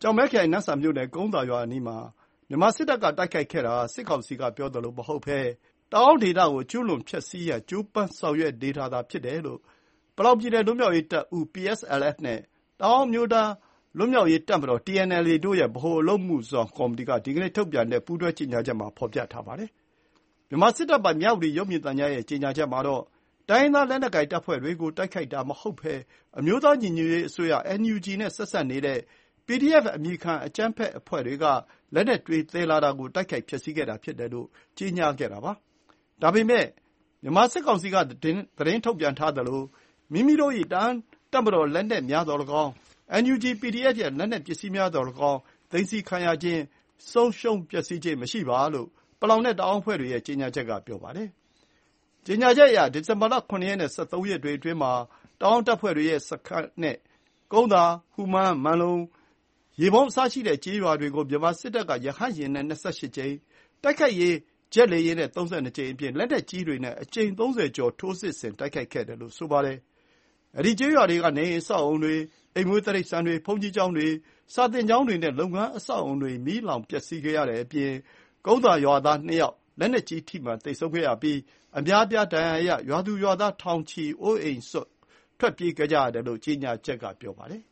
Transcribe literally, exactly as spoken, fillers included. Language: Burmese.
ကျောက်မဲခရိုင်နတ်ဆန်မြို့နယ်ကုန်းသာရွာအနီးမှာမြန်မာစစ်တပ်ကတိုက်ခိုက်ခဲ့တာစစ်ကောင်စီကပြောသလိုမဟုတ်ဘဲတောင်ဒေသကိုကျူးလွန်ဖျက်ဆီးရန်ကြိုးပမ်းဆောင်ရွက်နေတာသာဖြစ်တယ်လို့ပလောင်ပြည်နယ်လွတ်မြောက်ရေးတပ်ဦး ပီ အက်စ် အယ် အက်ဖ် နဲ့တောင်မျိုးသားလွတ်မြောက်ရေးတပ်မတော် တီ အန် အယ်လ် အေ တို့ရဲ့ဗဟိုအလုပ်မှုဆောင်ကော်မတီကဒီကနေ့ထုတ်ပြန်တဲ့ပူးတွဲကြေညာချက်မှာဖော်ပြထားပါတယ်။မြန်မာစစ်တပ်ပိုင်မြဝတီရုပ်မြင်သံကြားရဲ့ကြေညာချက်မှာတော့တိုင်းရင်းသားလက်နက်ကိုင်တပ်ဖွဲ့တွေကိုတိုက်ခိုက်တာမဟုတ်ဘဲအမျိုးသားညီညွတ်ရေးအစိုးရ အန် ယူ ဂျီ နဲ့ဆက်စပ်နေတဲ့ ပီ ဒီ အက်ဖ် အမည်ခံအကြမ်းဖက်အဖွဲ့တွေကလက်နက်တွေသယ်လာတာကိုတိုက်ခိုက်ဖျက်ဆီးခဲ့တာဖြစ်တယ်လို့ကြေညာခဲ့တာပါ။ဒါပေမဲ့မြန်မာစစ်ကောင်စီကသတင်းထုတ်ပြန်ထားသလိုမိမိတို့၏တပ်မတော်လက်နက်များသော်၎င်း၊ အန် ယူ ဂျီ ပီ ဒီ အက်ဖ် ရဲ့လက်နက်ပစ္စည်းများသော်၎င်းသိမ်းဆည်းခံရခြင်း၊ဆုံးရှုံးပျက်စီးခြင်းမရှိပါလို့ပလောင်နဲ့တအာင်းအဖွဲ့တွေရဲ့ကြေညာချက်ကပြောပါတယ်။ကြေညာချက်အရဒီဇင်ဘာလခုနစ်ရက်နဲ့ဆယ့်သုံးရက်တွေအတွင်းမှာတအာင်းတပ်ဖွဲ့တွေရဲ့စခန်းနဲ့ကုန်းသာ၊ဟူမန်း၊မန်လုံ၊ရေပုန်းအစရှိတဲ့ကျေးရွာတွေကိုမြန်မာစစ်တပ်ကရဟတ်ယာဉ်နဲ့၂၈ကြိမ်၊တိုက်ခိုက်ရေးဂျက်လေယာဉ်နဲ့၃၂ကြိမ်အပြင်လက်နက်ကြီးတွေနဲ့အကြိမ်သုံးဆယ်ကျော်ထိုးစစ်ဆင်တိုက်ခိုက်ခဲ့တယ်လို့ဆိုပါတယ်။အဲဒီကျေးရွာတွေကနေအိမ်အဆောက်အအုံတွေ၊အိမ်မွေးတိရစ္ဆာန်တွေ၊ဘုန်းကြီးကျောင်းတွေ၊စာသင်ကျောင်းတွေနဲ့လုပ်ငန်းအဆောက်အအုံတွေမီးလောင်ပျက်စီးခဲ့ရတဲ့အပြင်ကုန်းသာရွာသားနှစ်ယောက်လက်နက်ကြီးထိမှန်သေဆုံးခဲ့ရပြီးအများအပြားဒဏ်ရာရရွာသူရွာသားထောင်ချီအိုးအိမ်စွန့်ထွက်ပြေးခဲ့ကြရတယ်လို့ကြေညာချက်ကပြောပါတယ်